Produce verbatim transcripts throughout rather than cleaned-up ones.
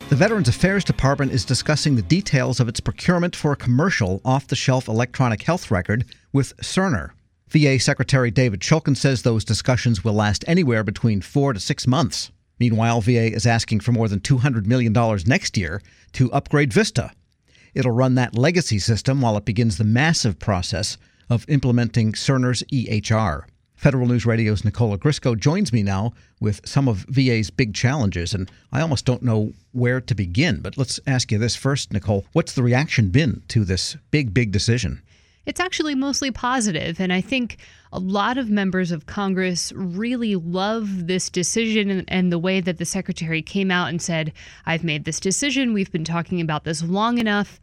The Veterans Affairs Department is discussing the details of its procurement for a commercial off-the-shelf electronic health record with Cerner. V A Secretary David Shulkin says those discussions will last anywhere between four to six months. Meanwhile, V A is asking for more than two hundred million dollars next year to upgrade Vista. It'll run that legacy system while it begins the massive process of implementing Cerner's E H R. Federal News Radio's Nicole Ogrysko joins me now with some of V A's big challenges, and I almost don't know where to begin. But let's ask you this first, Nicole. What's the reaction been to this big, big decision? It's actually mostly positive, and I think a lot of members of Congress really love this decision and, and the way that the secretary came out and said, I've made this decision, we've been talking about this long enough,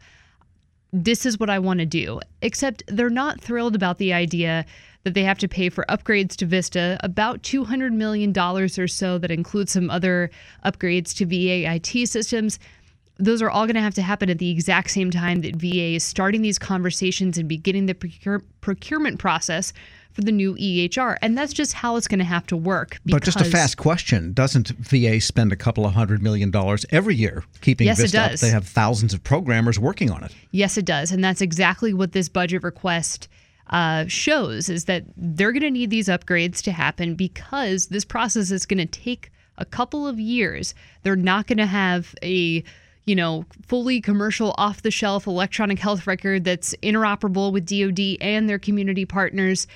this is what I want to do. Except they're not thrilled about the idea that they have to pay for upgrades to Vista, about two hundred million dollars or so that includes some other upgrades to V A I T systems. Those are all going to have to happen at the exact same time that V A is starting these conversations and beginning the procure- procurement process for the new E H R. And that's just how it's going to have to work. But just a fast question. Doesn't V A spend a couple of hundred million dollars every year keeping yes, Vista it up? does. They have thousands of programmers working on it. Yes, it does. And that's exactly what this budget request uh, shows, is that they're going to need these upgrades to happen because this process is going to take a couple of years. They're not going to have a you know, fully commercial off-the-shelf electronic health record that's interoperable with D O D and their community partners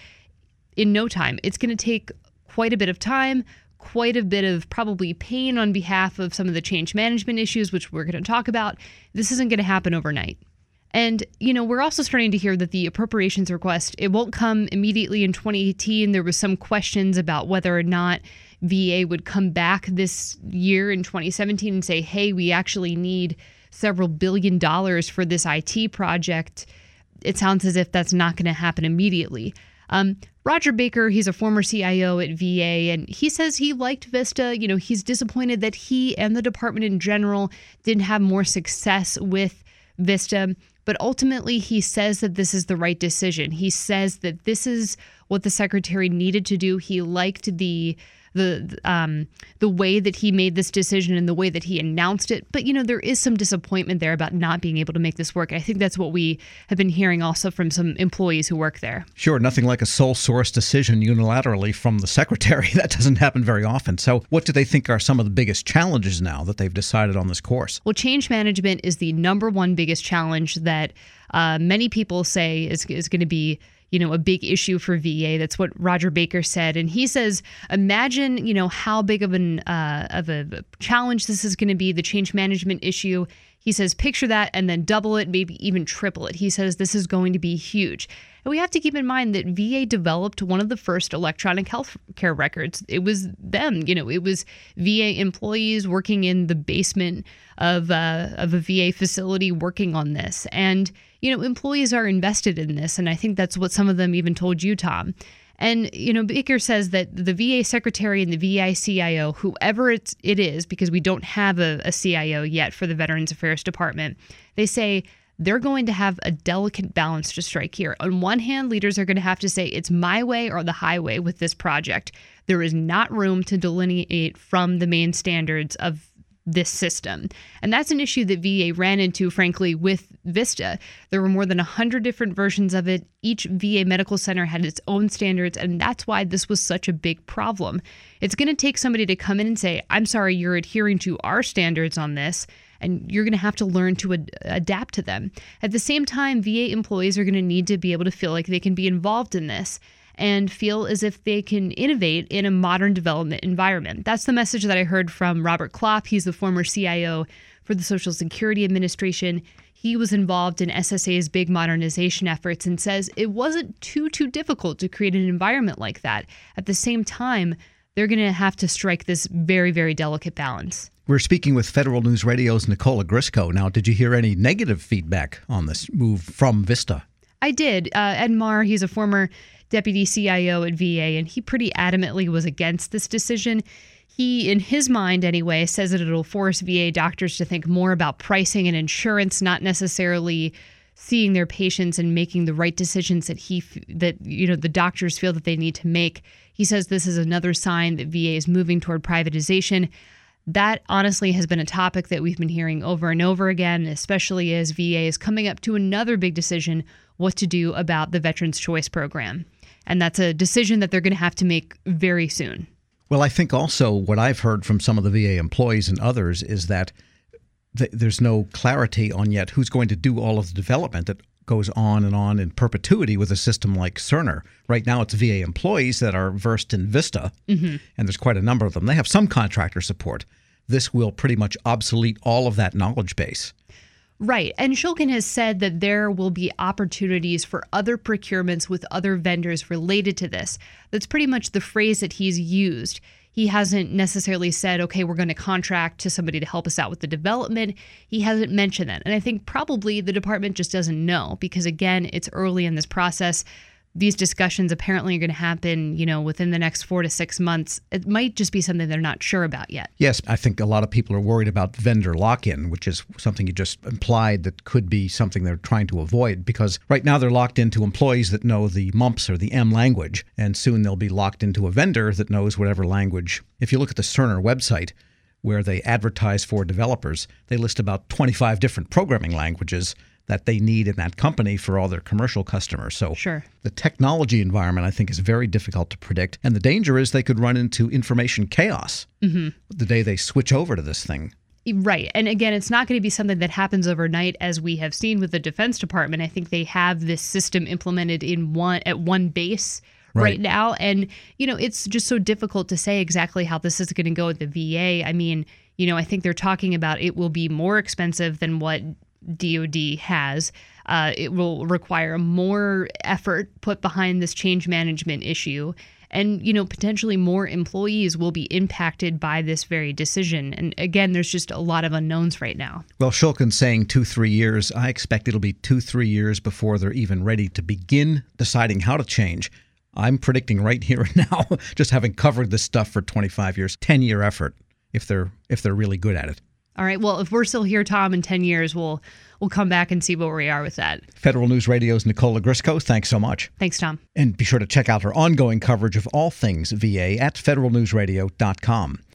in no time. It's going to take quite a bit of time, quite a bit of probably pain on behalf of some of the change management issues, which we're going to talk about. This isn't going to happen overnight. And, you know, we're also starting to hear that the appropriations request, it won't come immediately in twenty eighteen. There was some questions about whether or not V A would come back this year in twenty seventeen and say, hey, we actually need several billion dollars for this I T project. It sounds as if that's not going to happen immediately. Um, Roger Baker, he's a former C I O at V A, and he says he liked Vista. You know, he's disappointed that he and the department in general didn't have more success with Vista. But ultimately, he says that this is the right decision. He says that this is what the secretary needed to do. He liked the the um, the way that he made this decision and the way that he announced it. But, you know, there is some disappointment there about not being able to make this work. I think that's what we have been hearing also from some employees who work there. Sure, nothing like a sole source decision unilaterally from the secretary. That doesn't happen very often. So what do they think are some of the biggest challenges now that they've decided on this course? Well, change management is the number one biggest challenge that uh, many people say is, is going to be you know, a big issue for V A. That's what Roger Baker said. And he says, imagine, you know, how big of an uh, of a challenge this is going to be, the change management issue. He says, picture that and then double it, maybe even triple it. He says this is going to be huge. And we have to keep in mind that V A developed one of the first electronic health care records. It was them, you know, it was V A employees working in the basement of, uh, of a V A facility working on this. And, you know, employees are invested in this. And I think that's what some of them even told you, Tom. And, you know, Baker says that the V A secretary and the V A C I O, whoever it's, it is, because we don't have a, a C I O yet for the Veterans Affairs Department, they say they're going to have a delicate balance to strike here. On one hand, leaders are going to have to say it's my way or the highway with this project. There is not room to delineate from the main standards of this system. And that's an issue that V A ran into, frankly, with Vista. There were more than one hundred different versions of it. Each V A medical center had its own standards, and that's why this was such a big problem. It's going to take somebody to come in and say, I'm sorry, you're adhering to our standards on this, and you're going to have to learn to ad- adapt to them. At the same time, V A employees are going to need to be able to feel like they can be involved in this and feel as if they can innovate in a modern development environment. That's the message that I heard from Robert Klopp. He's the former C I O for the Social Security Administration. He was involved in S S A's big modernization efforts and says it wasn't too, too difficult to create an environment like that. At the same time, they're going to have to strike this very, very delicate balance. We're speaking with Federal News Radio's Nicole Ogrysko. Now, did you hear any negative feedback on this move from Vista? I did. Uh, Ed Marr, he's a former deputy C I O at V A, and he pretty adamantly was against this decision. He, in his mind anyway, says that it'll force V A doctors to think more about pricing and insurance, not necessarily seeing their patients and making the right decisions that he that you know the doctors feel that they need to make. He says this is another sign that V A is moving toward privatization. That honestly has been a topic that we've been hearing over and over again, especially as V A is coming up to another big decision, what to do about the Veterans Choice Program. And that's a decision that they're going to have to make very soon. Well, I think also what I've heard from some of the V A employees and others is that th- there's no clarity on yet who's going to do all of the development that goes on and on in perpetuity with a system like Cerner. Right now, it's V A employees that are versed in Vista, mm-hmm. and there's quite a number of them. They have some contractor support. This will pretty much obsolete all of that knowledge base. Right. And Shulkin has said that there will be opportunities for other procurements with other vendors related to this. That's pretty much the phrase that he's used. He hasn't necessarily said, okay, we're going to contract to somebody to help us out with the development. He hasn't mentioned that. And I think probably the department just doesn't know because, again, it's early in this process. These discussions apparently are going to happen, you know, within the next four to six months. It might just be something they're not sure about yet. Yes, I think a lot of people are worried about vendor lock-in, which is something you just implied that could be something they're trying to avoid because right now they're locked into employees that know the mumps or the M language, and soon they'll be locked into a vendor that knows whatever language. If you look at the Cerner website, where they advertise for developers, they list about twenty-five different programming languages that they need in that company for all their commercial customers. So sure. The technology environment, I think, is very difficult to predict. And the danger is they could run into information chaos mm-hmm. the day they switch over to this thing. Right. And again, it's not going to be something that happens overnight, as we have seen with the Defense Department. I think they have this system implemented in one at one base right, right now. And, you know, it's just so difficult to say exactly how this is going to go at the V A. I mean, you know, I think they're talking about it will be more expensive than what D O D has. Uh, it will require more effort put behind this change management issue. And, you know, potentially more employees will be impacted by this very decision. And again, there's just a lot of unknowns right now. Well, Shulkin's saying two, three years. I expect it'll be two, three years before they're even ready to begin deciding how to change. I'm predicting right here and now, just having covered this stuff for twenty-five years, ten-year effort if they're if they're really good at it. All right. Well, if we're still here, Tom, in ten years, we'll we'll come back and see where we are with that. Federal News Radio's Nicola Grisco, thanks so much. Thanks, Tom. And be sure to check out her ongoing coverage of all things V A at federal news radio dot com.